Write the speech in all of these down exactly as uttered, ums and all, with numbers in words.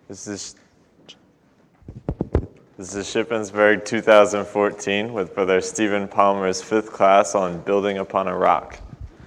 This is this is Shippensburg two thousand fourteen with Brother Stephen Palmer's fifth class on Building Upon a Rock.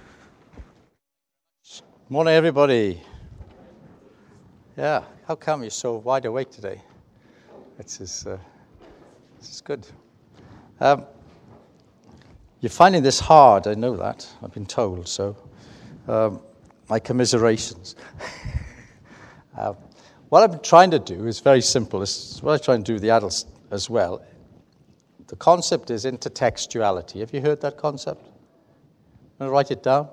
Morning, everybody. Yeah, how come you're so wide awake today? This is uh, this is good. Um, you're finding this hard, I know that. I've been told, so um, my commiserations. uh, what I'm trying to do is very simple. It's what I try and do with the adults as well. The concept is intertextuality. Have you heard that concept? I'm going to write it down.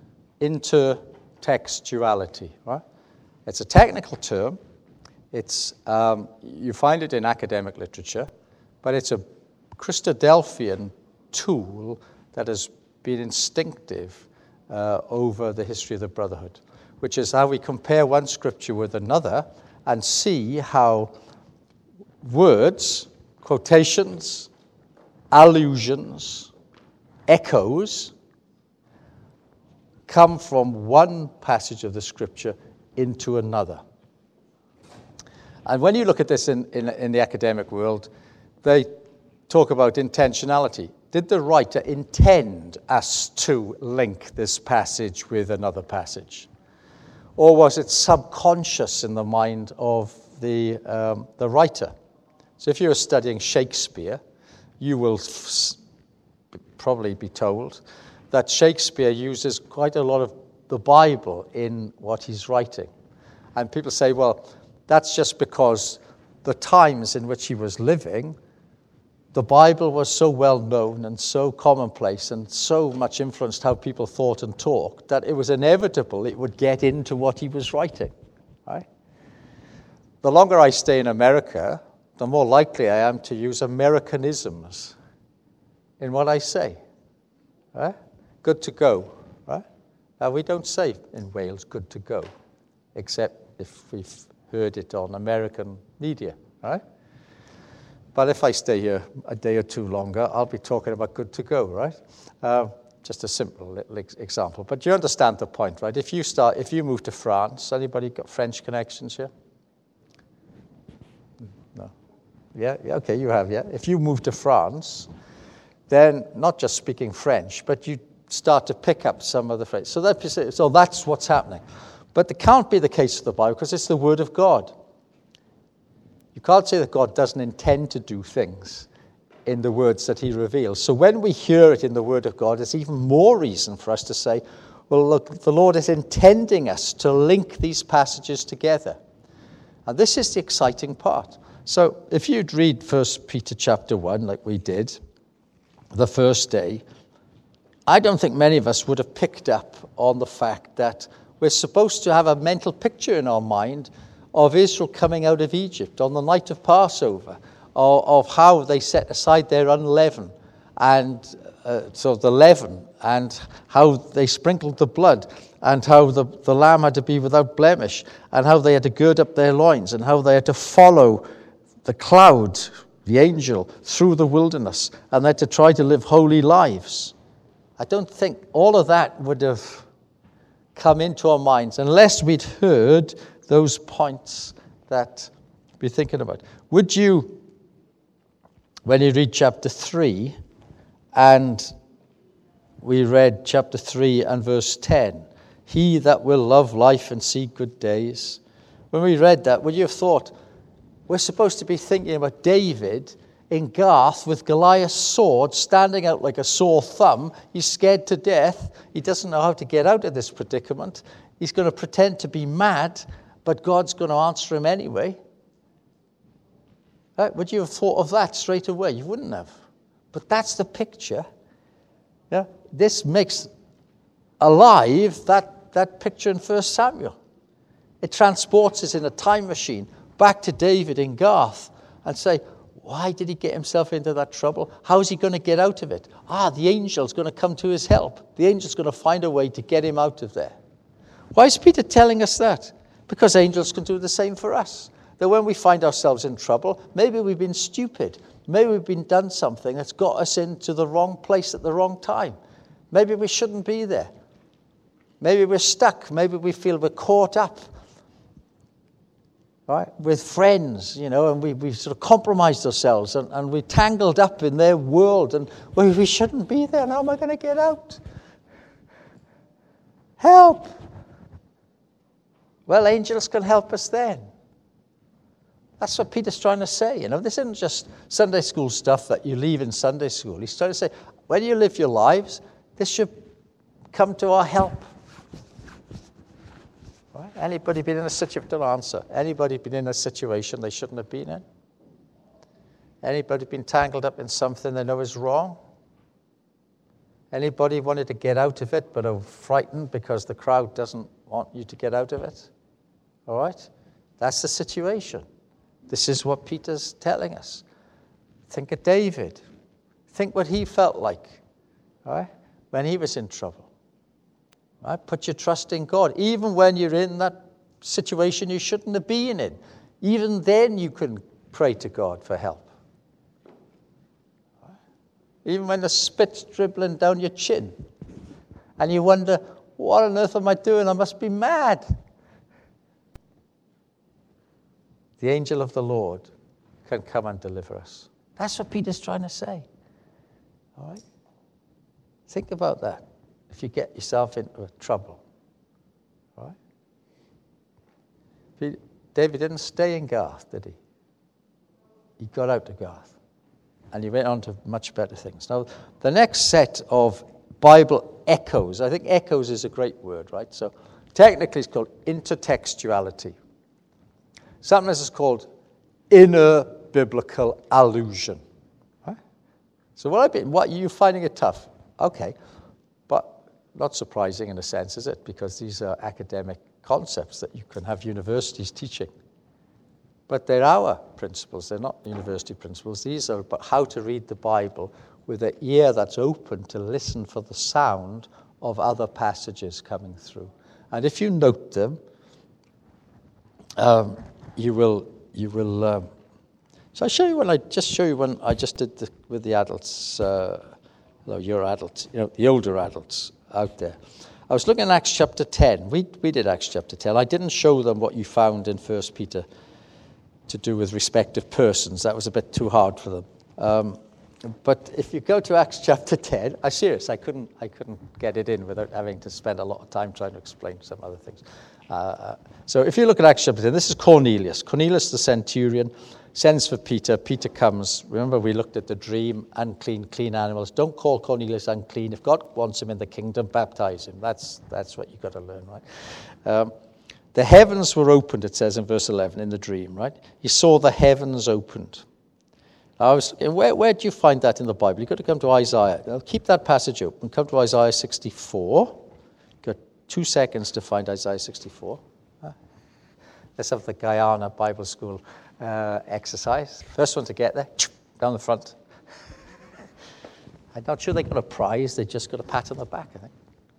Intertextuality, right? It's a technical term. It's um, you find it in academic literature, but it's a Christadelphian tool that has been instinctive uh, over the history of the Brotherhood, which is how we compare one scripture with another and see how words, quotations, allusions, echoes come from one passage of the scripture into another. And when you look at this in, in, in the academic world, they talk about intentionality. Did the writer intend us to link this passage with another passage? Or was it subconscious in the mind of the, um, the writer? So if you're studying Shakespeare, you will f- probably be told that Shakespeare uses quite a lot of the Bible in what he's writing. And people say, well, that's just because the times in which he was living, the Bible was so well known and so commonplace and so much influenced how people thought and talked that it was inevitable it would get into what he was writing. Right? The longer I stay in America, the more likely I am to use Americanisms in what I say. Right? Good to go. Right? Now, we don't say in Wales good to go, except if we've heard it on American media. Right? But if I stay here a day or two longer, I'll be talking about good to go, right? Uh, just a simple little ex- example. But you understand the point, right? If you start, if you move to France, anybody got French connections here? No. Yeah, yeah, okay, you have, yeah. If you move to France, then not just speaking French, but you start to pick up some of the French. So, that, so that's what's happening. But it can't be the case of the Bible because it's the Word of God. You can't say that God doesn't intend to do things in the words that he reveals. So when we hear it in the Word of God, it's even more reason for us to say, well, look, the Lord is intending us to link these passages together. And this is the exciting part. So if you'd read First Peter chapter one, like we did, the first day, I don't think many of us would have picked up on the fact that we're supposed to have a mental picture in our mind of Israel coming out of Egypt on the night of Passover, of, of how they set aside their unleavened, and uh, so the leaven, and how they sprinkled the blood, and how the, the lamb had to be without blemish, and how they had to gird up their loins, and how they had to follow the cloud, the angel, through the wilderness, and they had to try to live holy lives. I don't think all of that would have come into our minds unless we'd heard those points that we're thinking about. Would you, when you read chapter three, and we read chapter three and verse ten, he that will love life and see good days, when we read that, would you have thought, we're supposed to be thinking about David in Gath with Goliath's sword standing out like a sore thumb. He's scared to death. He doesn't know how to get out of this predicament. He's going to pretend to be mad, but God's going to answer him anyway. Right? Would you have thought of that straight away? You wouldn't have. But that's the picture. Yeah? This makes alive that, that picture in First Samuel. It transports us in a time machine back to David in Gath and say, why did he get himself into that trouble? How is he going to get out of it? Ah, the angel's going to come to his help. The angel's going to find a way to get him out of there. Why is Peter telling us that? Because angels can do the same for us. That when we find ourselves in trouble, maybe we've been stupid. Maybe we've been done something that's got us into the wrong place at the wrong time. Maybe we shouldn't be there. Maybe we're stuck. Maybe we feel we're caught up. right? With friends, you know, and we, we've sort of compromised ourselves and, and we're tangled up in their world and well, we shouldn't be there. How am I going to get out? Help! Well, angels can help us then. That's what Peter's trying to say. You know, this isn't just Sunday school stuff that you leave in Sunday school. He's trying to say, when you live your lives, this should come to our help. Right? Anybody been in a situation? Don't answer. Anybody been in a situation they shouldn't have been in? Anybody been tangled up in something they know is wrong? Anybody wanted to get out of it but are frightened because the crowd doesn't want you to get out of it? All right? That's the situation. This is what Peter's telling us. Think of David. Think what he felt like, all right, when he was in trouble. All right? Put your trust in God. Even when you're in that situation you shouldn't have been in, even then you can pray to God for help. All right? Even when the spit's dribbling down your chin and you wonder, what on earth am I doing? I must be mad. The angel of the Lord can come and deliver us. That's what Peter's trying to say. All right? Think about that if you get yourself into trouble. All right? Peter, David didn't stay in Gath, did he? He got out of Gath. And he went on to much better things. Now, the next set of Bible echoes, I think echoes is a great word, right? So technically it's called intertextuality. Sometimes it's called inner biblical allusion. Right? So what, I've been, what are you finding it tough? Okay, but not surprising in a sense, is it? Because these are academic concepts that you can have universities teaching. But they're our principles. They're not university principles. These are about how to read the Bible with an ear that's open to listen for the sound of other passages coming through. And if you note them, um, you will, you will. Um, so I show you when I just show you when I just did the, with the adults, uh, well, your adults, you know, the older adults out there. I was looking at Acts chapter ten. We we did Acts chapter ten. I didn't show them what you found in First Peter to do with respective persons. That was a bit too hard for them. Um, but if you go to Acts chapter ten, I'm serious. I couldn't I couldn't get it in without having to spend a lot of time trying to explain some other things. Uh, so if you look at Acts chapter ten, this is Cornelius. Cornelius the centurion sends for Peter. Peter comes. Remember, we looked at the dream, unclean, clean animals. Don't call Cornelius unclean. If God wants him in the kingdom, baptize him. That's that's what you've got to learn, right? Um, the heavens were opened, it says in verse eleven, in the dream, right? He saw the heavens opened. I was, where, where do you find that in the Bible? You've got to come to Isaiah. Now, keep that passage open. Come to Isaiah sixty-four. Two seconds to find Isaiah sixty-four. Let's have the Guyana Bible School uh, exercise. First one to get there, down the front. I'm not sure they got a prize. They just got a pat on the back, I think.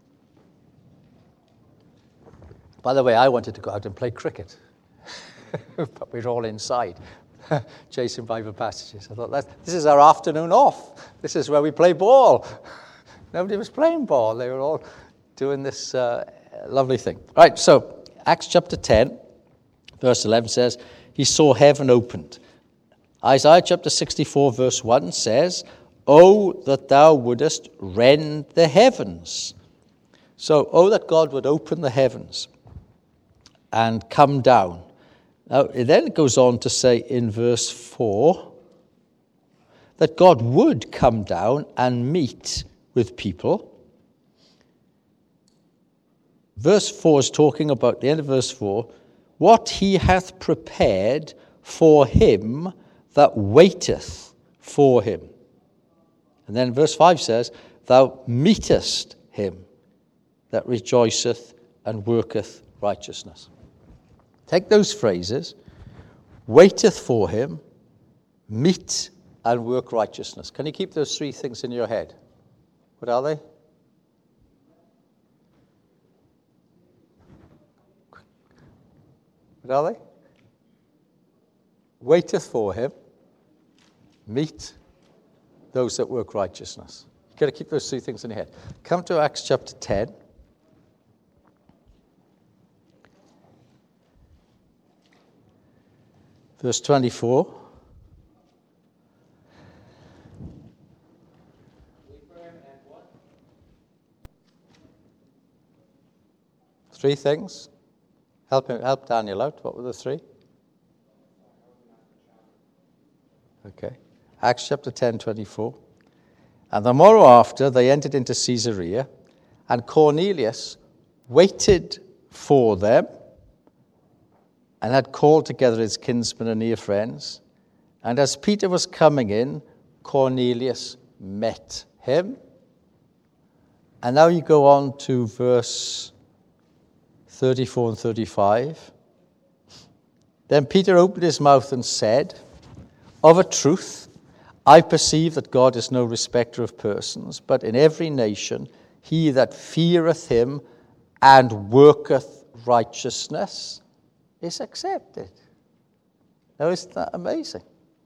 By the way, I wanted to go out and play cricket, but we're all inside chasing Bible passages. I thought, this is our afternoon off. This is where we play ball. Nobody was playing ball. They were all doing this uh, lovely thing. Right, so Acts chapter ten, verse eleven says, he saw heaven opened. Isaiah chapter sixty-four, verse one says, oh, that thou wouldest rend the heavens. So, oh, that God would open the heavens and come down. Now, then it goes on to say in verse four that God would come down and meet with people. Verse four is talking about, the end of verse four, what he hath prepared for him that waiteth for him. And then verse five says, thou meetest him that rejoiceth and worketh righteousness. Take those phrases, waiteth for him, meet and work righteousness. Can you keep those three things in your head? What are they? What are they? Waiteth for him, meet those that work righteousness. You've got to keep those three things in your head. Come to Acts chapter ten. verse twenty-four. Three things. Help him, help Daniel out. What were the three? Okay. Acts chapter ten, twenty-four. And the morrow after they entered into Caesarea, and Cornelius waited for them, and had called together his kinsmen and near friends. And as Peter was coming in, Cornelius met him. And now you go on to verse thirty-four and thirty-five. Then Peter opened his mouth and said, Of a truth, I perceive that God is no respecter of persons, but in every nation he that feareth him and worketh righteousness is accepted. Now, isn't that amazing?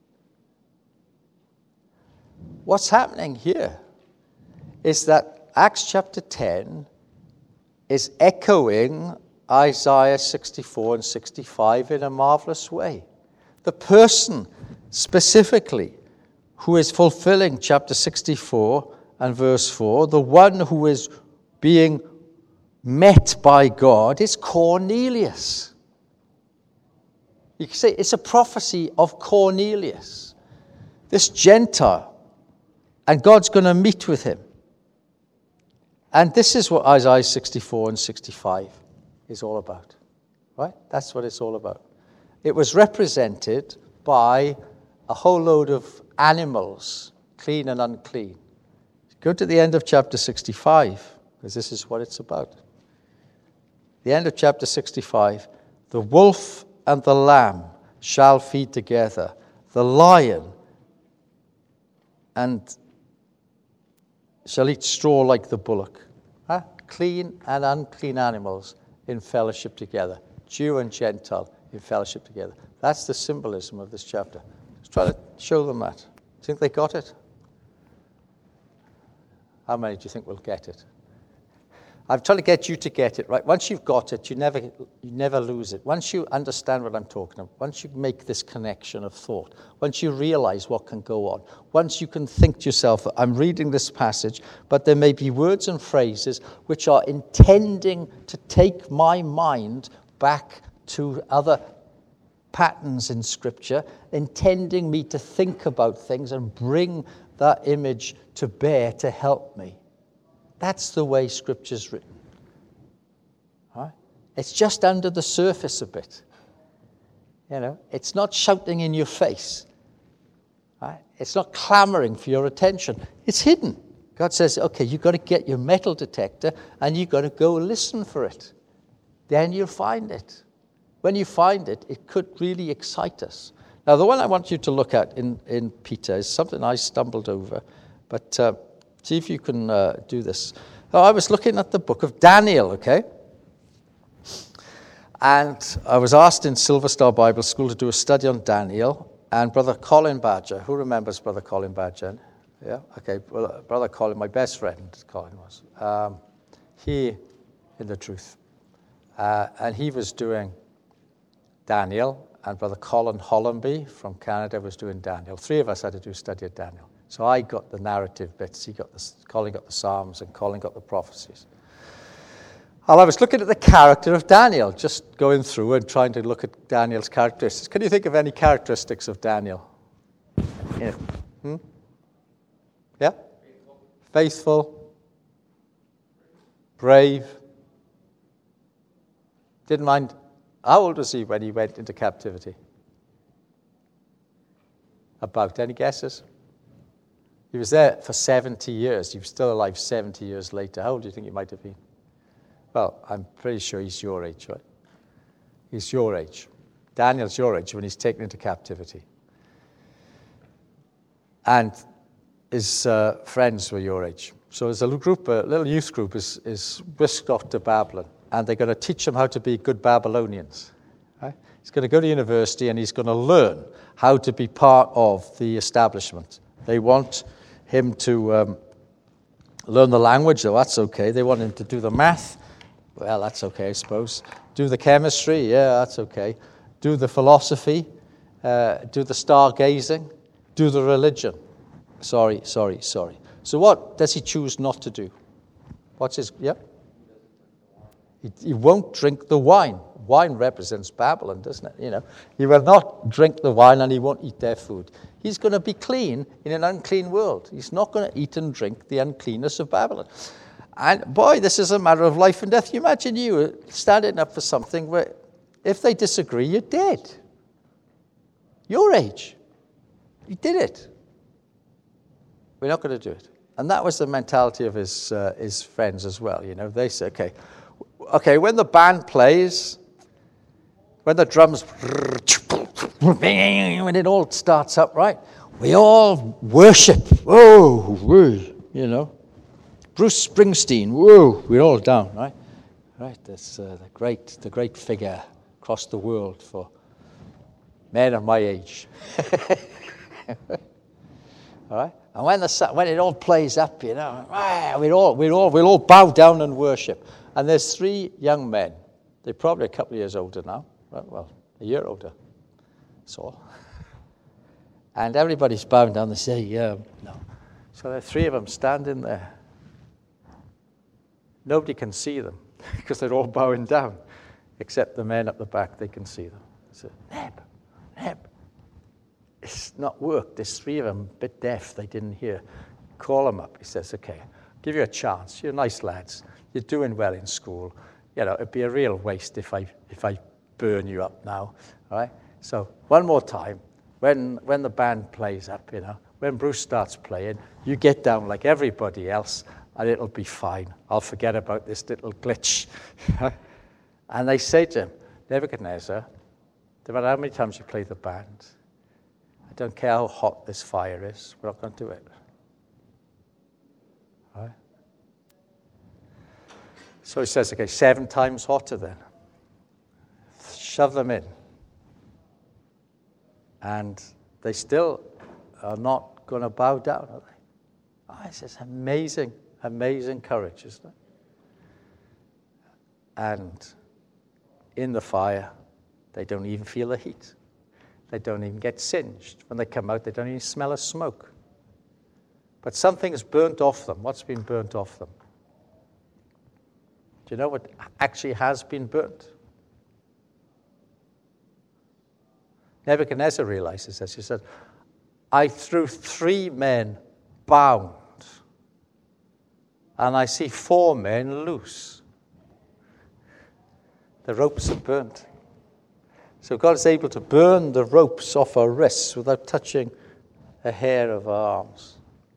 What's happening here is that Acts chapter ten is echoing Isaiah sixty-four and sixty-five in a marvelous way. The person specifically who is fulfilling chapter sixty-four and verse four, the one who is being met by God, is Cornelius. You can say it's a prophecy of Cornelius, this Gentile, and God's going to meet with him. And this is what Isaiah sixty-four and sixty-five is all about, right? That's what it's all about. It was represented by a whole load of animals, clean and unclean. Go to the end of chapter sixty-five, because this is what it's about. The end of chapter sixty-five, the wolf and the lamb shall feed together, the lion and shall eat straw like the bullock. Huh? Clean and unclean animals in fellowship together. Jew and Gentile in fellowship together. That's the symbolism of this chapter. Let's try to show them that. Do you think they got it? How many do you think will get it? I'm trying to get you to get it, right? Once you've got it, you never, you never lose it. Once you understand what I'm talking about, once you make this connection of thought, once you realize what can go on, once you can think to yourself, I'm reading this passage, but there may be words and phrases which are intending to take my mind back to other patterns in Scripture, intending me to think about things and bring that image to bear to help me. That's the way Scripture's written. Right? It's just under the surface a bit. You know, it's not shouting in your face. Right? It's not clamoring for your attention. It's hidden. God says, okay, you've got to get your metal detector and you've got to go listen for it. Then you'll find it. When you find it, it could really excite us. Now, the one I want you to look at in, in Peter is something I stumbled over, but uh, see if you can uh, do this. Oh, I was looking at the book of Daniel, okay? And I was asked in Silver Star Bible School to do a study on Daniel, and Brother Colin Badger, who remembers Brother Colin Badger? Yeah, okay, well, Brother Colin, my best friend, Colin was. Um, he, in the truth, uh, and he was doing Daniel, and Brother Colin Hollenby from Canada was doing Daniel. Three of us had to do a study of Daniel. So I got the narrative bits, he got the, Colin got the Psalms, and Colin got the prophecies. And I was looking at the character of Daniel, just going through and trying to look at Daniel's characteristics. Can you think of any characteristics of Daniel? Yeah. Hmm? Yeah? Faithful. Faithful. Brave. Didn't mind. How old was he when he went into captivity? About, any guesses? He was there for seventy years. He was still alive seventy years later. How old do you think he might have been? Well, I'm pretty sure he's your age, right? He's your age. Daniel's your age when he's taken into captivity. And his uh, friends were your age. So there's a little group, a little youth group is, is whisked off to Babylon. And they're going to teach him how to be good Babylonians. Right? He's going to go to university and he's going to learn how to be part of the establishment. They want him to um, learn the language, though that's okay. They want him to do the math. Well, that's okay, I suppose. Do the chemistry, yeah, that's okay. Do the philosophy, uh, do the stargazing, do the religion. Sorry, sorry, sorry. So what does he choose not to do? What's his, yeah? He, he won't drink the wine. Wine represents Babylon, doesn't it? You know, he will not drink the wine and he won't eat their food. He's going to be clean in an unclean world. He's not going to eat and drink the uncleanness of Babylon. And boy, this is a matter of life and death. You imagine you standing up for something where if they disagree, you're dead. Your age. You did it. We're not going to do it. And that was the mentality of his uh, his friends as well. You know, they say, okay, okay, when the band plays, when the drums, when it all starts up, right? We all worship. Whoa, you know, Bruce Springsteen. Whoa, we're all down, right? Right. That's uh, the great, the great figure across the world for men of my age. All right. And when the when it all plays up, you know, we all we all we'll all bow down and worship. And there's three young men. They're probably a couple of years older now. Right? Well, a year older. That's all. And everybody's bowing down. They say, yeah, no. So there are three of them standing there. Nobody can see them because they're all bowing down, except the men up the back. They can see them. So, Neb, Neb. It's not worked. There's three of them, a bit deaf. They didn't hear. Call them up. He says, okay, give you a chance. You're nice lads. You're doing well in school. You know, it'd be a real waste if I if I burn you up now. All right? So one more time. When when the band plays up, you know, when Bruce starts playing, you get down like everybody else, and it'll be fine. I'll forget about this little glitch. And they say to him, Nebuchadnezzar, no matter how many times you play the band, I don't care how hot this fire is, we're not going to do it. Right? So he says, okay, seven times hotter then. Shove them in. And they still are not going to bow down, are they? Oh, it's just amazing, amazing courage, isn't it? And in the fire, they don't even feel the heat. They don't even get singed. When they come out, they don't even smell of smoke. But something's burnt off them. What's been burnt off them? Do you know what actually has been burnt? Nebuchadnezzar realizes this. He said, I threw three men bound, and I see four men loose. The ropes are burnt. So God is able to burn the ropes off our wrists without touching a hair of our arms.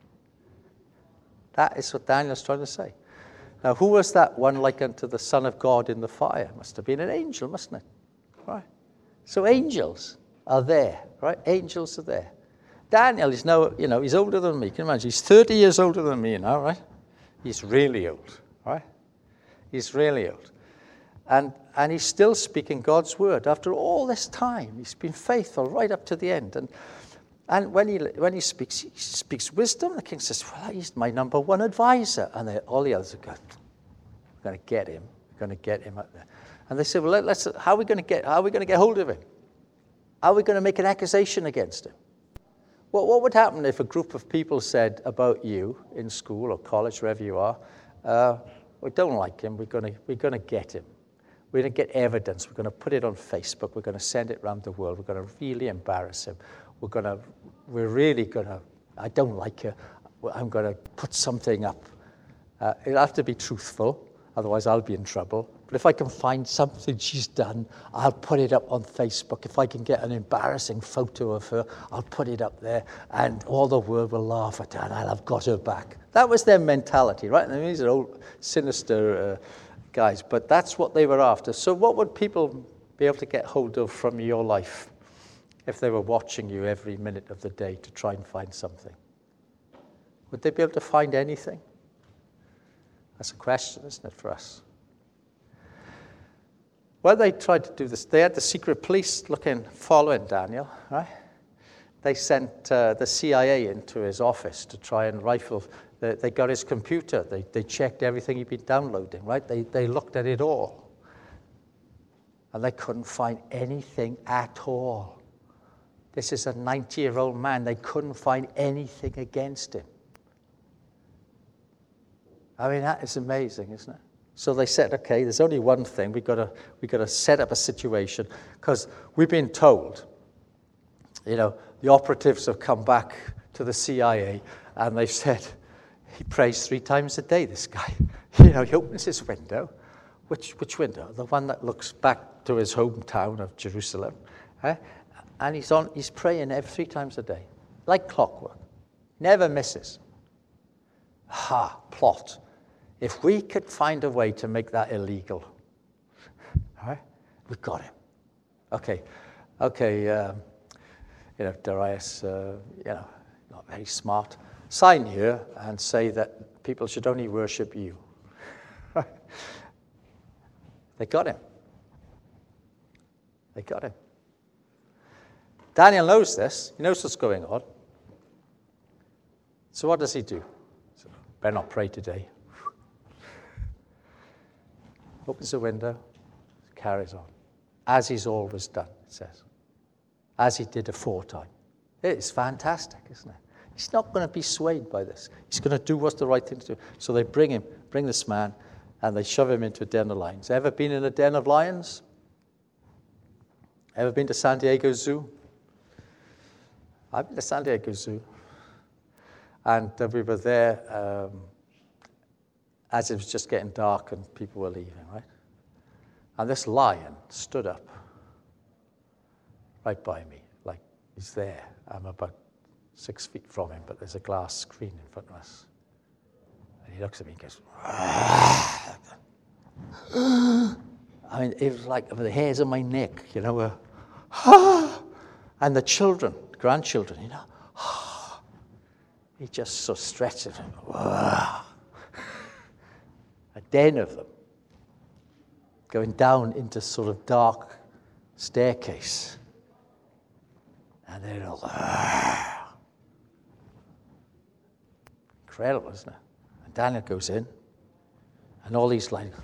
That is what Daniel's trying to say. Now, who was that one like unto the Son of God in the fire? Must have been an angel, mustn't it? Right. So angels are there, right? Angels are there. Daniel is now, you know, he's older than me. Can you imagine? He's thirty years older than me now, right? He's really old, right? He's really old. And and he's still speaking God's word. After all this time, he's been faithful right up to the end. And and when he when he speaks, he speaks wisdom. The king says, well, he's my number one advisor. And they, all the others are going, we're going to get him. We're going to get him up there. And they say, well, let, let's. How are we going to get? How are we going to get hold of him? How are we going to make an accusation against him? Well, what would happen if a group of people said about you in school or college, wherever you are, uh, we don't like him. We're going to we're going to get him. We're going to get evidence. We're going to put it on Facebook. We're going to send it around the world. We're going to really embarrass him. We're going to. We're really going to. I don't like her. I'm going to put something up. Uh, it'll have to be truthful, otherwise I'll be in trouble. But if I can find something she's done, I'll put it up on Facebook. If I can get an embarrassing photo of her, I'll put it up there, and all the world will laugh at her, and I'll have got her back. That was their mentality, right? I mean, these are old, sinister uh, guys, but that's what they were after. So what would people be able to get hold of from your life if they were watching you every minute of the day to try and find something? Would they be able to find anything? That's a question, isn't it, for us? Well, they tried to do this. They had the secret police looking, following Daniel, right? They sent uh, the C I A into his office to try and rifle. They, they got his computer. They they checked everything he'd been downloading, right? They they looked at it all. And they couldn't find anything at all This is a ninety-year-old man. They couldn't find anything against him. I mean, that is amazing, isn't it? So they said, okay, there's only one thing. We've got to, we've got to set up a situation, because we've been told, you know, the operatives have come back to the C I A, and they've said, he prays three times a day, this guy. You know, he opens his window. Which which window? The one that looks back to his hometown of Jerusalem. Eh? And he's on. He's praying every three times a day, like clockwork. Never misses. Ha, plot. If we could find a way to make that illegal, right? We've got him. Okay, okay, um, you know, Darius, uh, you know, not very smart. Sign here and say that people should only worship you. They got him. They got him. Daniel knows this. He knows what's going on. So what does he do? So, better not pray today. Opens the window, carries on. As he's always done, it says. As he did aforetime. It is fantastic, isn't it? He's not going to be swayed by this. He's going to do what's the right thing to do. So they bring him, bring this man, and they shove him into a den of lions. Ever been in a den of lions? Ever been to San Diego Zoo? I've been to San Diego Zoo. And uh, we were there um, as it was just getting dark and people were leaving, right? And this lion stood up right by me, like he's there. I'm about six feet from him, but there's a glass screen in front of us. And he looks at me and goes, I mean, it was like the hairs on my neck, you know. Uh, and the children, grandchildren, you know. He just so stretches them. A den of them going down into sort of dark staircase. And they're all, incredible, isn't it? And Daniel goes in, and all these lions.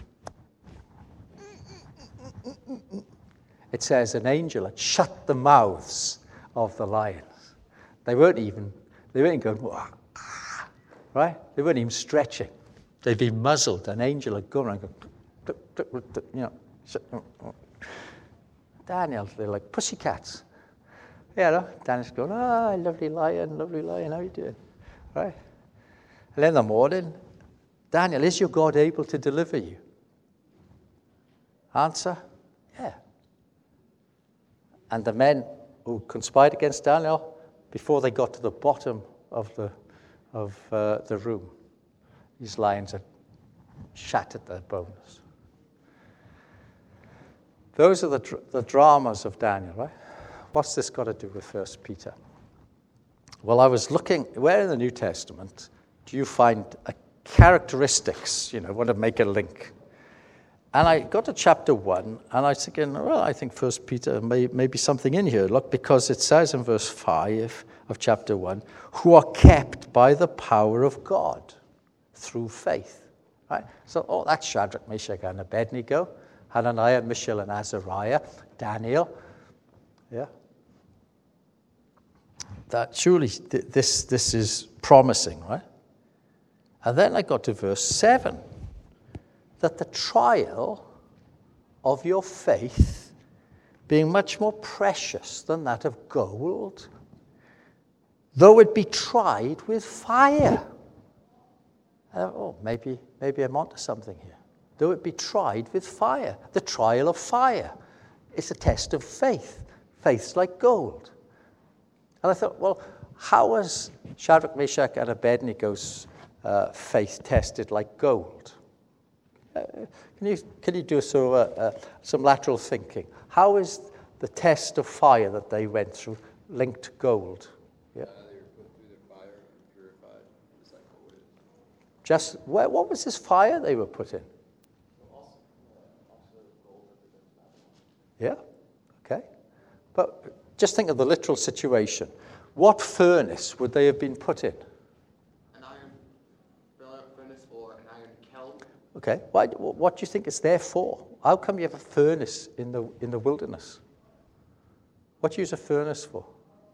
It says an angel had shut the mouths of the lions. They weren't even, they weren't going, right? They weren't even stretching. They'd been muzzled. An angel had gone around, you know. Daniel, they're like pussycats. Yeah, no? Daniel's going, ah, oh, lovely lion, lovely lion, how are you doing? Right? And in the morning, Daniel, is your God able to deliver you? Answer, yeah. And the men who conspired against Daniel, before they got to the bottom of the of uh, the room, these lions had shattered their bones. Those are the dr- the dramas of Daniel, right? What's this got to do with First Peter? Well, I was looking, where in the New Testament do you find a characteristics, you know, want to make a link? And I got to chapter one, and I was thinking, well, I think First Peter may, may be something in here. Look, because it says in verse five of chapter one, who are kept by the power of God through faith. Right? So, oh, that's Shadrach, Meshach, and Abednego, Hananiah, Mishael, and Azariah, Daniel. Yeah. That surely th- this, this is promising, right? And then I got to verse seven. That the trial of your faith, being much more precious than that of gold, though it be tried with fire. Uh, oh, maybe, maybe I'm onto something here. Though it be tried with fire. The trial of fire is a test of faith. Faith's like gold. And I thought, well, how was Shadrach, Meshach, and Abednego's uh, faith tested like gold? Uh, can you can you do so, uh, uh, some lateral thinking? How is the test of fire that they went through linked to gold? Yeah. Uh, they were put through the fire and purified. Is that what it is? Just where, what was this fire they were put in? Yeah. Okay. But just think of the literal situation. What furnace would they have been put in? An iron furnace or an iron kiln. Okay. Why, what do you think it's there for? How come you have a furnace in the in the wilderness? What do you use a furnace for?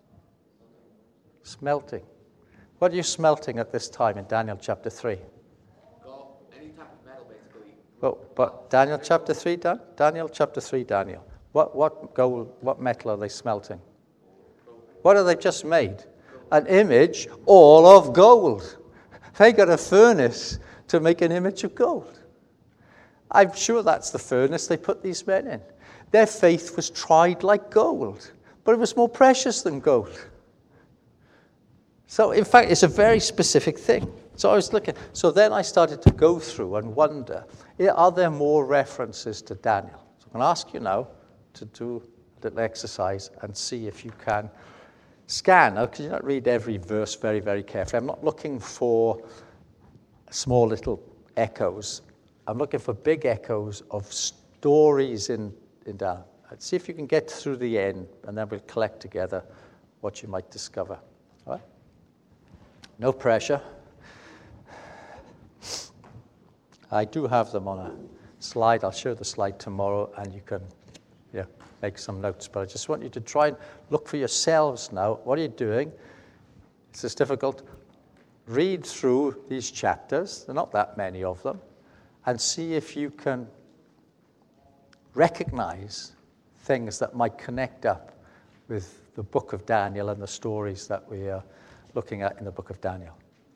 Smelting. What are you smelting at this time in Daniel chapter three? Gold, any type of metal, basically. Well, but Daniel chapter three, Dan? Daniel chapter three, Daniel. What what gold, what metal are they smelting? What have they just made? An image all of gold. They got a furnace to make an image of gold. I'm sure that's the furnace they put these men in. Their faith was tried like gold, but it was more precious than gold. So, in fact, it's a very specific thing. So I was looking. So then I started to go through and wonder, are there more references to Daniel? So I'm going to ask you now to do a little exercise and see if you can scan. Now, because you don't read every verse very, very carefully. I'm not looking for small little echoes. I'm looking for big echoes of stories in, in Daniel. Let's see if you can get through the end, and then we'll collect together what you might discover. All right? No pressure. I do have them on a slide. I'll show the slide tomorrow, and you can yeah, make some notes. But I just want you to try and look for yourselves now. What are you doing? This is difficult. Read through these chapters. There are not that many of them. And see if you can recognize things that might connect up with the book of Daniel and the stories that we are looking at in the book of Daniel.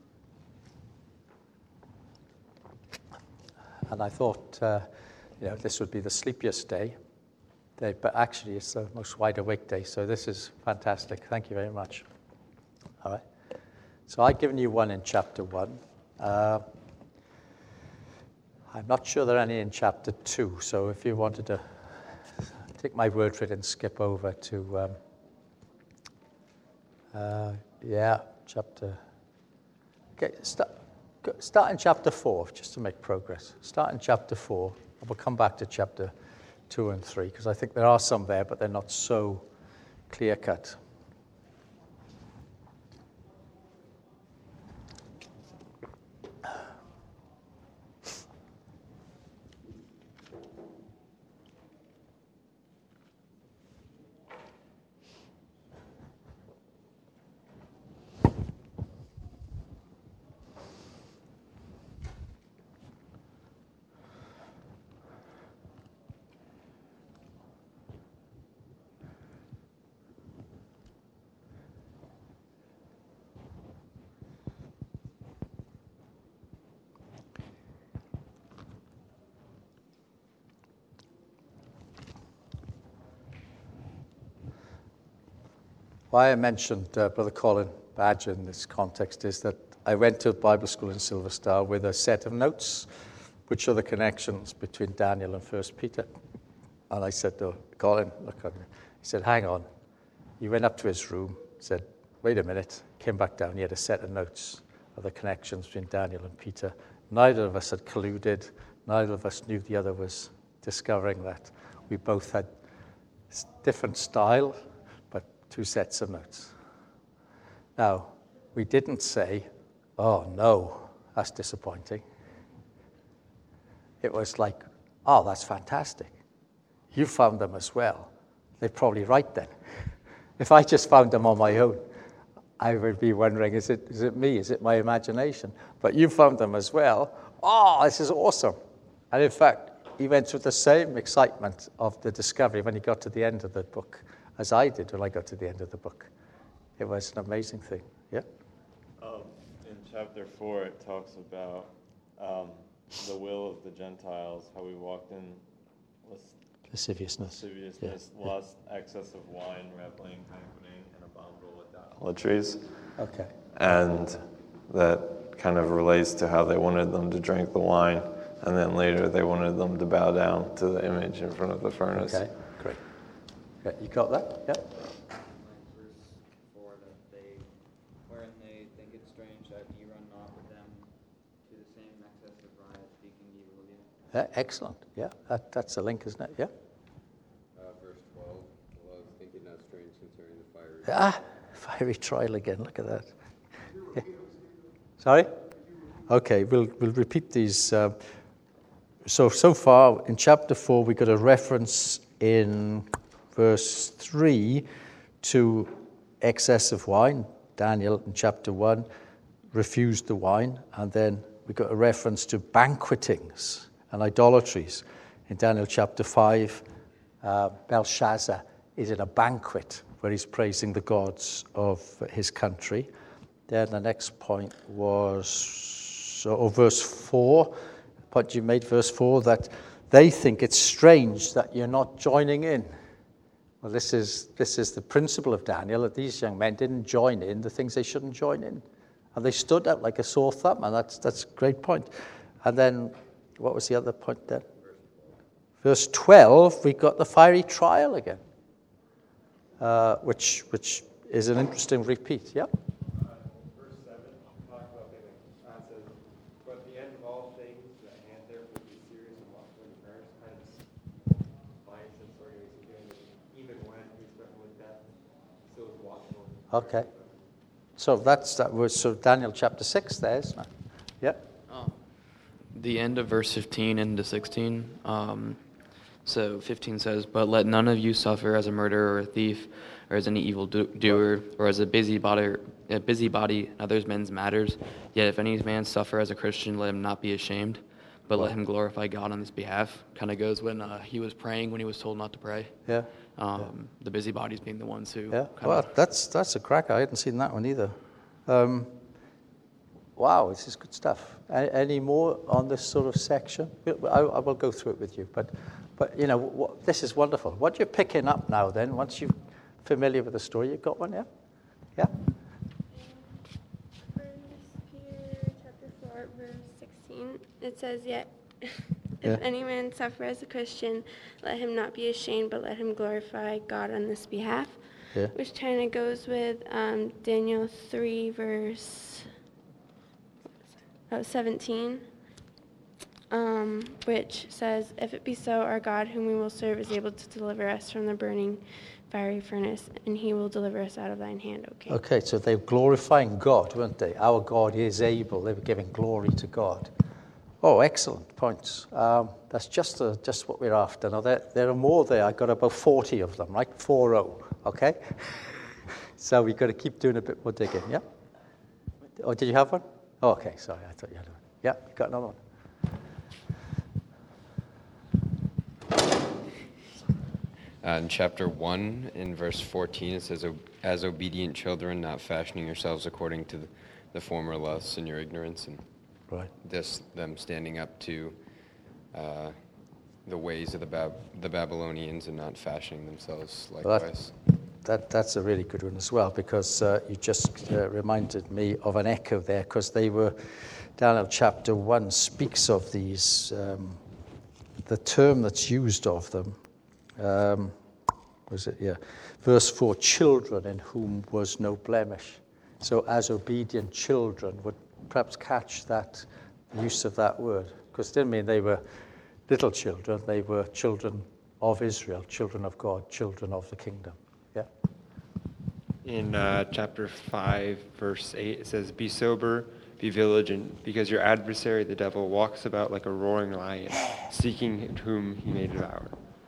And I thought, uh, you know, this would be the sleepiest day, day, but actually it's the most wide awake day, so this is fantastic. Thank you very much. All right. So I've given you one in chapter one. Uh, I'm not sure there are any in chapter two, so if you wanted to take my word for it and skip over to, um, uh, yeah, chapter, okay, start, start in chapter four, just to make progress. Start in chapter four, and we'll come back to chapter two and three, because I think there are some there, but they're not so clear-cut. Why I mentioned uh, Brother Colin Badger in this context is that I went to Bible school in Silver Star with a set of notes, which are the connections between Daniel and First Peter. And I said to Colin, look at me. He said, hang on. He went up to his room, said, wait a minute, came back down. He had a set of notes of the connections between Daniel and Peter. Neither of us had colluded. Neither of us knew the other was discovering that. We both had different style, two sets of notes. Now, we didn't say, oh, no, that's disappointing. It was like, oh, that's fantastic. You found them as well. They're probably right then. If I just found them on my own, I would be wondering, is it is it me? Is it my imagination? But you found them as well. Oh, this is awesome. And in fact, he went through the same excitement of the discovery when he got to the end of the book as I did when I got to the end of the book. It was an amazing thing. Yeah? Um, in chapter four, it talks about um, the will of the Gentiles, how we walked in with lasciviousness, lasciviousness yeah. lust, yeah. excess of wine, reveling, banqueting, and abominable idolatries. Okay. And that kind of relates to how they wanted them to drink the wine, and then later they wanted them to bow down to the image in front of the furnace. Okay, great. Yeah, you got that? Yeah. Verse four, that they, wherein they think it strange that ye run not with them to the same excess of riot, speaking evil of you. Yeah, excellent. Yeah, that, that's a link, isn't it? Yeah. Uh, verse twelve, well, I was thinking not strange concerning the fiery. Ah, fiery trial again. Look at that. Yeah. Sorry? Okay, we'll we'll repeat these. Uh, so so far in chapter four, we got a reference in verse three to excess of wine. Daniel in chapter one refused the wine, and then we got a reference to banquetings and idolatries. In Daniel chapter five, uh, Belshazzar is in a banquet where he's praising the gods of his country. Then the next point was, or verse four, the point you made, verse four, that they think it's strange that you're not joining in. Well, this is this is the principle of Daniel, that these young men didn't join in the things they shouldn't join in. And they stood out like a sore thumb, and that's that's a great point. And then, what was the other point then? Verse twelve, we got the fiery trial again, uh, which which is an interesting repeat. Yeah. Uh, verse seven, talk about the uh, says, but at the end of all things, the hand there will be serious and watchful in prayers. Kind of defiance and sort of doing it. Even when he's threatened with death, still is watchful. Okay. So that's that was so Daniel chapter six there, isn't it? Yeah. Um, the end of verse fifteen into sixteen. Um, so fifteen says, "But let none of you suffer as a murderer or a thief, or as any evil do- doer, or as a busybody, a busybody in others men's matters. Yet if any man suffer as a Christian, let him not be ashamed, but let him glorify God on his behalf." Kind of goes when uh, he was praying when he was told not to pray. Yeah. Um, yeah. The busybodies being the ones who. Yeah. kind Well, of, that's that's a cracker. I hadn't seen that one either. Um, wow, this is good stuff. A- any more on this sort of section? I, I will go through it with you, but but you know what, this is wonderful. What you're picking up now, then, once you're familiar with the story, you've got one, yeah, yeah. First Peter chapter four, verse sixteen. It says, "Yet if Yeah. any man suffer as a Christian, let him not be ashamed, but let him glorify God on this behalf." Yeah. Which kind of goes with um, Daniel three, verse oh, seventeen, um, which says, "If it be so, our God, whom we will serve, is able to deliver us from the burning fiery furnace, and he will deliver us out of thine hand, O king." Okay, so they were glorifying God, weren't they? Our God is able. They were giving glory to God. Oh, excellent points. Um, that's just uh, just what we're after. Now, there, there are more there. I got about forty of them, right? four oh, okay? So we've got to keep doing a bit more digging, yeah? Oh, did you have one? Oh, okay, sorry, I thought you had one. Yeah, you got another one. Uh, in chapter one, in verse fourteen, it says, "As obedient children, not fashioning yourselves according to the, the former lusts in your ignorance," and Right. this them standing up to uh, the ways of the Bab- the Babylonians and not fashioning themselves Well, likewise. that, that, that's a really good one as well, because uh, you just uh, reminded me of an echo there, because they were, Daniel chapter one speaks of these, um, the term that's used of them, um, was it, yeah, verse four, "children in whom was no blemish." So as obedient children would perhaps catch that use of that word, because it didn't mean they were little children, they were children of Israel, children of God, children of the kingdom. Yeah. In uh, chapter five, verse eight, it says, "Be sober, be vigilant, because your adversary, the devil, walks about like a roaring lion, seeking whom he may devour."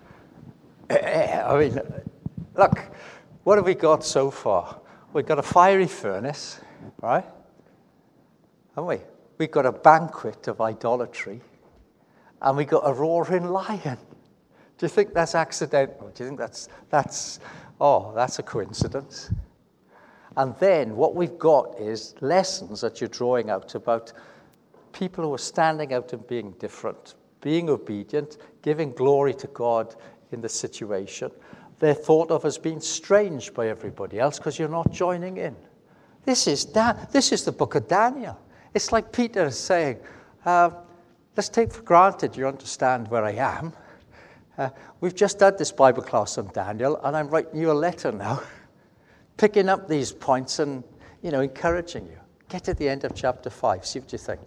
I mean, look, what have we got so far? We've got a fiery furnace, right? Haven't we? We've got a banquet of idolatry, and we've got a roaring lion. Do you think that's accidental? Do you think that's, that's oh, that's a coincidence? And then what we've got is lessons that you're drawing out about people who are standing out and being different, being obedient, giving glory to God in the situation. They're thought of as being strange by everybody else because you're not joining in. This is Dan- This is the book of Daniel. It's like Peter is saying, uh, let's take for granted you understand where I am. Uh, we've just had this Bible class on Daniel, and I'm writing you a letter now, picking up these points and, you know, encouraging you. Get to the end of chapter five, see what you think.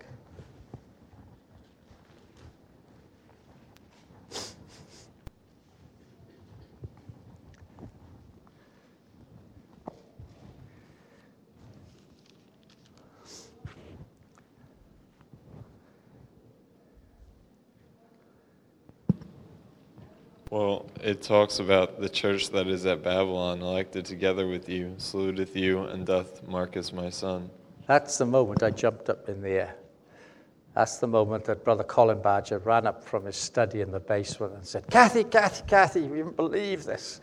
Well, it talks about the church that is at Babylon, elected together with you, saluteth you, and doth Marcus my son. That's the moment I jumped up in the air. That's the moment that Brother Colin Badger ran up from his study in the basement and said, Kathy, Kathy, Kathy, you wouldn't believe this.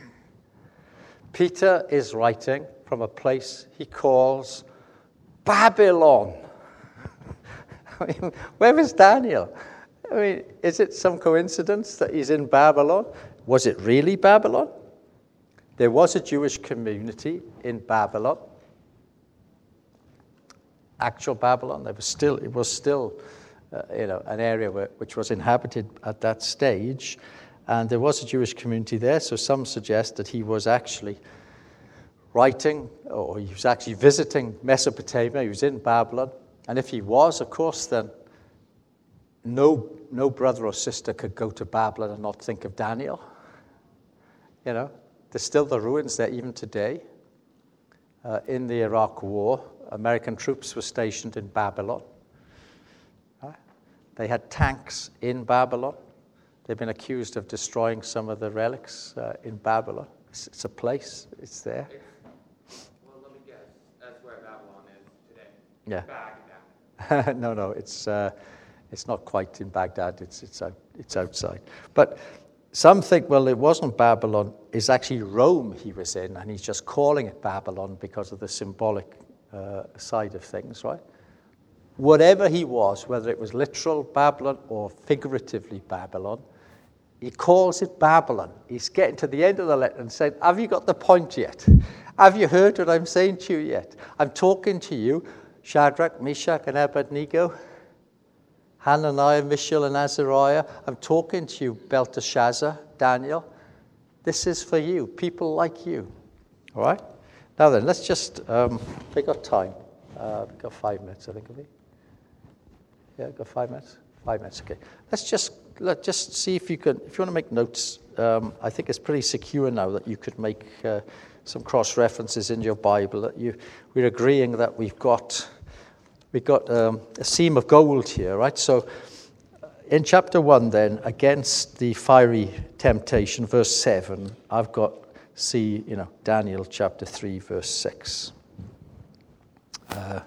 Peter is writing from a place he calls Babylon. I mean, where is Daniel? I mean, is it some coincidence that he's in Babylon? Was it really Babylon? There was a Jewish community in Babylon. Actual Babylon. There was still, it was still, uh, you know, an area where, which was inhabited at that stage, and there was a Jewish community there. So some suggest that he was actually writing, or he was actually visiting Mesopotamia. He was in Babylon, and if he was, of course, then no no brother or sister could go to Babylon and not think of Daniel. You know, there's still the ruins there even today. Uh, in the Iraq War, American troops were stationed in Babylon. Right? They had tanks in Babylon. They've been accused of destroying some of the relics uh, in Babylon. It's, it's a place. It's there. Well, let me guess. That's where Babylon is today. Yeah. Baghdad. no, no, it's uh, it's not quite in Baghdad. It's it's out, it's outside. But some think, well, it wasn't Babylon. It's actually Rome he was in, and he's just calling it Babylon because of the symbolic uh, side of things, right? Whatever he was, whether it was literal Babylon or figuratively Babylon, he calls it Babylon. He's getting to the end of the letter and saying, have you got the point yet? Have you heard what I'm saying to you yet? I'm talking to you, Shadrach, Meshach, and Abednego, Hananiah, Mishael, and Azariah. I'm talking to you, Belteshazzar, Daniel. This is for you, people like you. All right? Now then, let's just, um, we got time. Uh, we've got five minutes, I think, have we? Yeah, got five minutes? Five minutes, okay. Let's just let just see if you can, if you want to make notes. Um, I think it's pretty secure now that you could make uh, some cross-references in your Bible. That you, we're agreeing that we've got we've got um, a seam of gold here, right? So in chapter one, then, against the fiery temptation, verse seven, I've got see you know Daniel chapter three, verse six. Uh,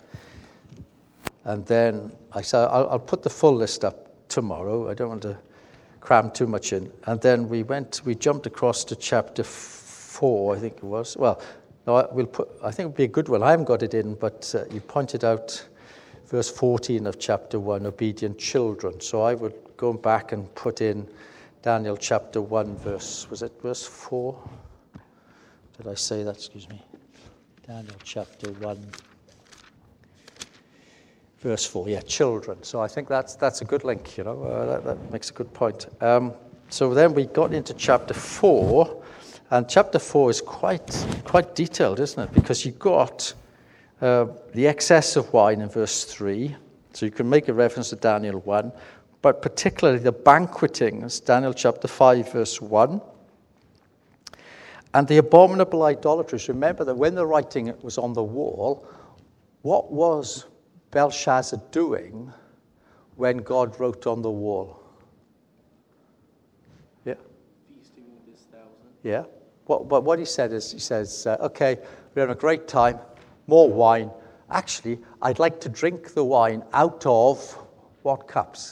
And then I said, I'll, I'll put the full list up tomorrow. I don't want to cram too much in. And then we went, we jumped across to chapter four, I think it was. Well, no, we'll put. I think it would be a good one. I haven't got it in, but uh, you pointed out verse fourteen of chapter one, obedient children. So I would go back and put in Daniel chapter one, verse, was it verse four? Did I say that? Excuse me. Daniel chapter one. Verse four, yeah, children. So I think that's that's a good link, you know. Uh, that, that makes a good point. Um, so then we got into chapter four, and chapter four is quite quite detailed, isn't it? Because you got uh, the excess of wine in verse three, so you can make a reference to Daniel one, but particularly the banquetings, Daniel chapter five, verse one, and the abominable idolatries. Remember that when the writing was on the wall, what was Belshazzar doing when God wrote on the wall? Yeah. Feasting with his thousand. Yeah. What, what, what he said is, he says, uh, okay, we're having a great time, more wine. Actually, I'd like to drink the wine out of what cups?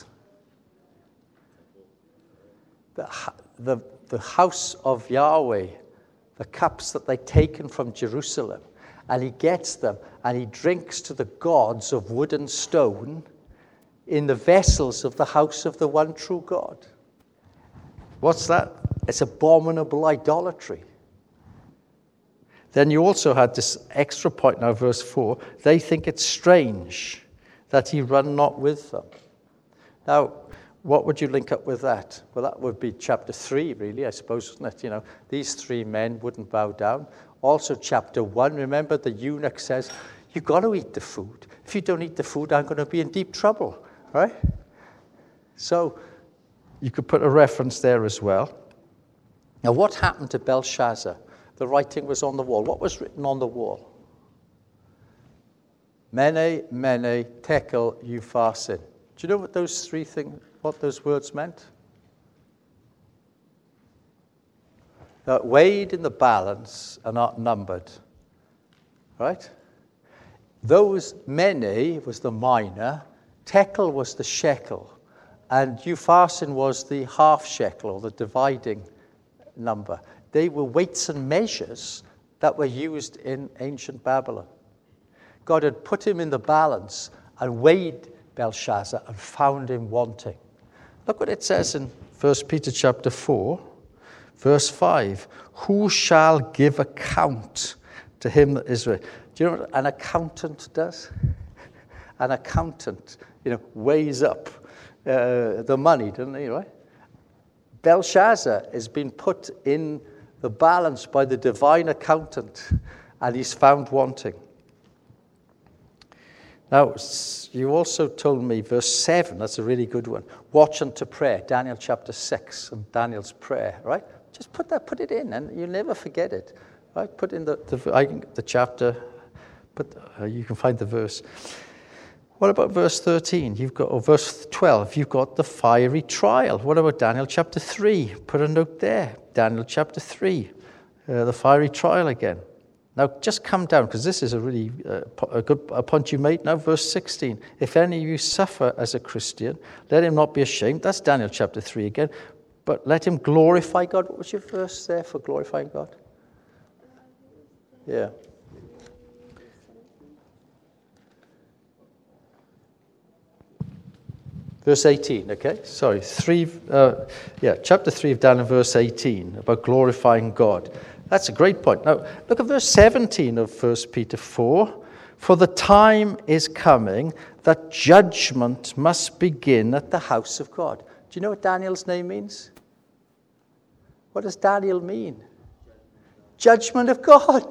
The, the, the house of Yahweh, the cups that they'd taken from Jerusalem. And he gets them, and he drinks to the gods of wood and stone in the vessels of the house of the one true God. What's that? It's abominable idolatry. Then you also had this extra point now, verse four. They think it's strange that he run not with them. Now, what would you link up with that? Well, that would be chapter three, really, I suppose, isn't it? You know, these three men wouldn't bow down. Also, chapter one, remember the eunuch says, you've got to eat the food. If you don't eat the food, I'm going to be in deep trouble, right? So you could put a reference there as well. Now, what happened to Belshazzar? The writing was on the wall. What was written on the wall? Mene, Mene, Tekel, Upharsin. Do you know what those three things, what those words meant? that weighed in the balance are not numbered. Right? Those mene was the minor, tekel was the shekel, and upharsin was the half shekel, or the dividing number. They were weights and measures that were used in ancient Babylon. God had put him in the balance and weighed Belshazzar and found him wanting. Look what it says in First Peter chapter four, verse five. Who shall give account to him that is rich? Do you know what an accountant does? An accountant, you know, weighs up uh, the money, doesn't he, right? Belshazzar has been put in the balance by the divine accountant, and he's found wanting. Now, you also told me, verse seven, that's a really good one. Watch unto prayer, Daniel chapter six, and Daniel's prayer, right? Just put that, put it in, and you'll never forget it, right? Put in the the, I can, the chapter, but uh, you can find the verse. What about verse thirteen? You've got, or verse twelve, you've got the fiery trial. What about Daniel chapter three? Put a note there. Daniel chapter three, uh, the fiery trial again. Now, just come down, because this is a really uh, a good a point you made now. Verse sixteen. If any of you suffer as a Christian, let him not be ashamed. That's Daniel chapter three again. But let him glorify God. What was your verse there for glorifying God? Yeah. Verse eighteen, okay? Sorry, three. Uh, yeah, chapter three of Daniel, verse eighteen, about glorifying God. That's a great point. Now, look at verse seventeen of First Peter four. For the time is coming that judgment must begin at the house of God. Do you know what Daniel's name means? What does Daniel mean? Judgment of God.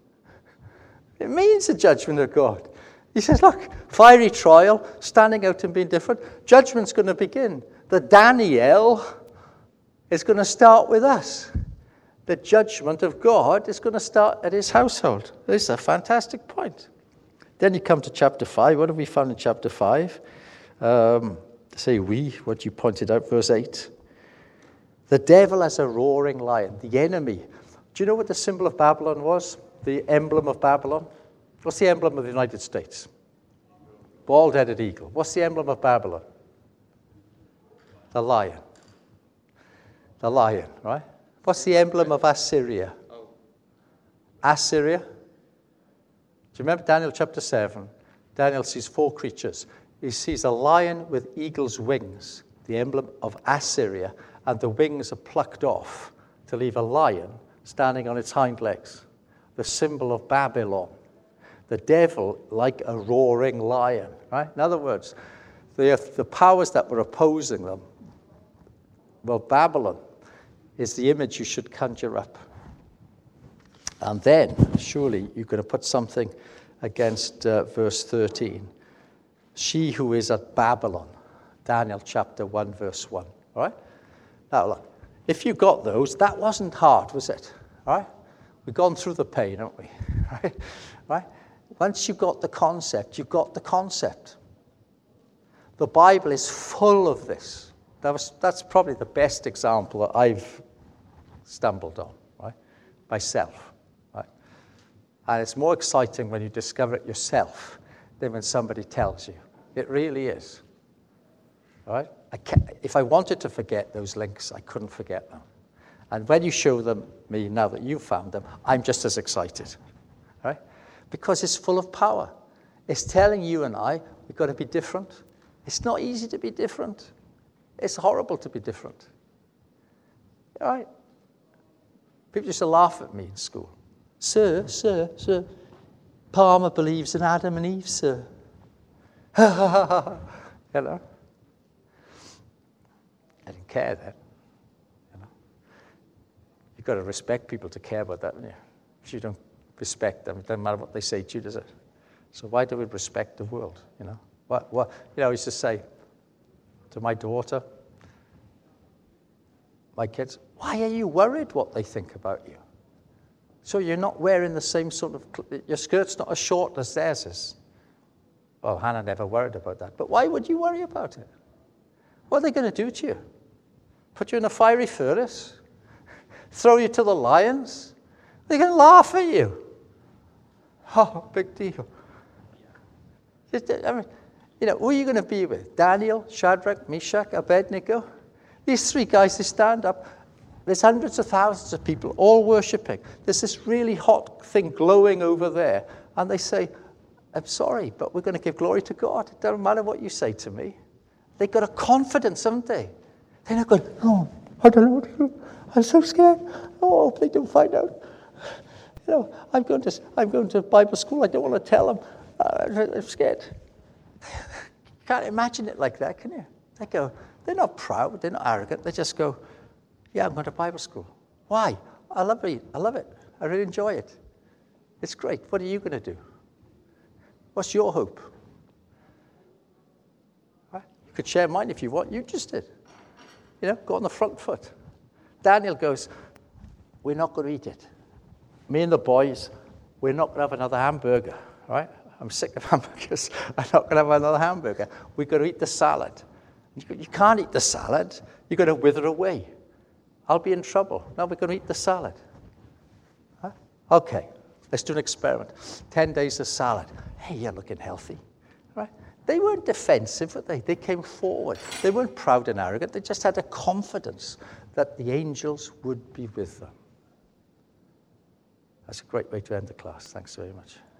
It means the judgment of God. He says, look, fiery trial, standing out and being different. Judgment's going to begin. The Daniel is going to start with us. The judgment of God is going to start at his household. This is a fantastic point. Then you come to chapter five. What have we found in chapter five? Um, say we, what you pointed out, verse eight. The devil as a roaring lion, the enemy. Do you know what the symbol of Babylon was? The emblem of Babylon? What's the emblem of the United States? Bald-headed eagle. What's the emblem of Babylon? The lion. The lion, right? What's the emblem of Assyria? Oh. Assyria. Do you remember Daniel chapter seven? Daniel sees four creatures. He sees a lion with eagle's wings, the emblem of Assyria, and the wings are plucked off to leave a lion standing on its hind legs, the symbol of Babylon. The devil like a roaring lion, right? In other words, the, the powers that were opposing them, well, Babylon is the image you should conjure up. And then, surely, you're going to put something against uh, verse thirteen. She who is at Babylon, Daniel chapter one, verse one. All right? Now, look, if you got those, that wasn't hard, was it? All right? We've gone through the pain, haven't we? Right? Right? Once you got the concept, you got the concept. The Bible is full of this. That was, that's probably the best example that I've stumbled on, right? Myself, right? And it's more exciting when you discover it yourself than when somebody tells you. It really is, all right? I can't, if I wanted to forget those links, I couldn't forget them. And when you show them me now that you've found them, I'm just as excited, right? Because it's full of power. It's telling you and I, we've got to be different. It's not easy to be different. It's horrible to be different. All right? People used to laugh at me in school. Sir, sir, sir, Palmer believes in Adam and Eve, sir. Ha, ha, ha, ha. You know? I didn't care then. You know? You've got to respect people to care about that, haven't you? If you don't respect them, it doesn't matter what they say to you, does it? So why do we respect the world, you know? What, what, you know, I used to say to my daughter, my kids, why are you worried what they think about you? So you're not wearing the same sort of, your skirt's not as short as theirs is. Well, Hannah never worried about that. But why would you worry about it? What are they going to do to you? Put you in a fiery furnace? Throw you to the lions? They're going to laugh at you. Oh, big deal. I mean, you know, who are you going to be with? Daniel, Shadrach, Meshach, Abednego? These three guys, they stand up. There's hundreds of thousands of people all worshiping. There's this really hot thing glowing over there. And they say, I'm sorry, but we're going to give glory to God. It doesn't matter what you say to me. They've got a confidence, haven't they? They're not going, oh, I don't know what to do. I'm so scared. Oh, they don't find out. You know, I'm going to, I'm going to Bible school. I don't want to tell them. Uh, I'm scared. You can't imagine it like that, can you? They go, they're not proud. They're not arrogant. They just go, yeah, I'm going to Bible school. Why? I love it. I love it. I really enjoy it. It's great. What are you going to do? What's your hope? Right? You could share mine if you want. You just did. You know, go on the front foot. Daniel goes, we're not going to eat it. Me and the boys, we're not going to have another hamburger. Right? I'm sick of hamburgers. I'm not going to have another hamburger. We're going to eat the salad. You can't eat the salad. You're going to wither away. I'll be in trouble. No, we're going to eat the salad. Huh? Okay, let's do an experiment. Ten days of salad. Hey, you're looking healthy. Right? They weren't defensive, were they? They came forward. They weren't proud and arrogant. They just had a confidence that the angels would be with them. That's a great way to end the class. Thanks very much.